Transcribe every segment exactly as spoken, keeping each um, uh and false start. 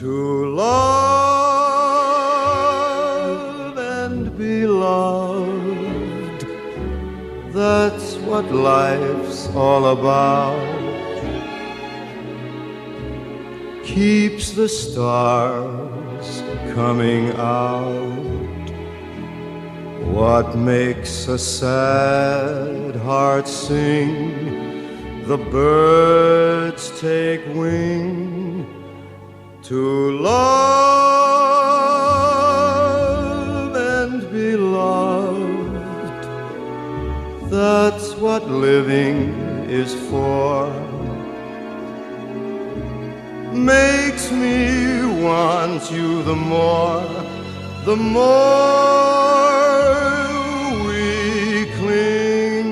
To love and be loved, that's what life's all about. Keeps the stars coming out. What makes a sad heart sing? The birds take wing. To love and be loved, that's what living is for. Makes me want you the more, the more we cling.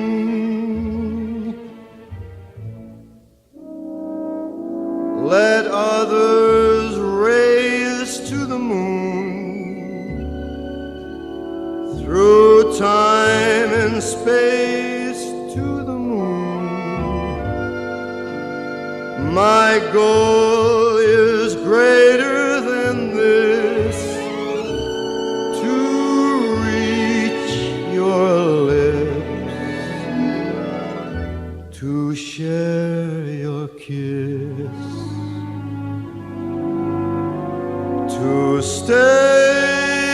Let others race to the moon, through time and space to the moon. My goal is greater than this, to reach your lips, to share your kiss, to stay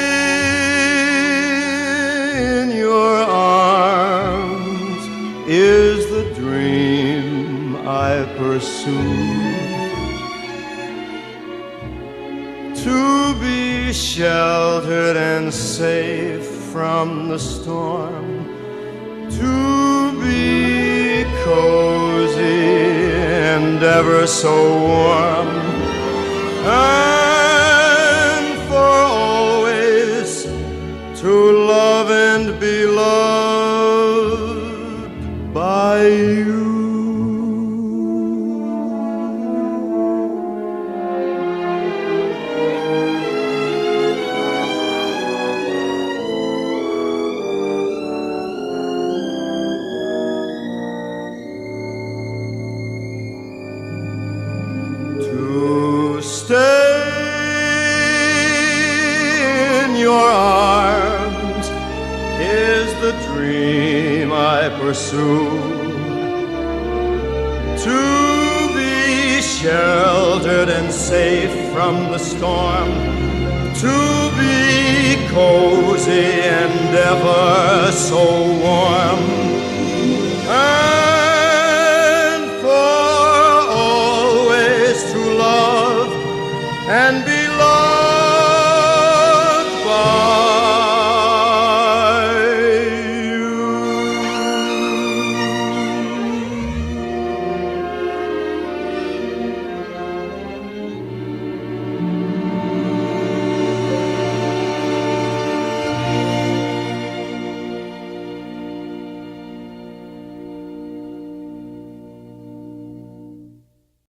in your arms is the dream I pursue. To be sheltered and safe from the storm, to be cozy and ever so warm, and for always to love and be loved by you. To stay in your arms is the dream I pursue. To be sheltered and safe from the storm, to be cozy and ever so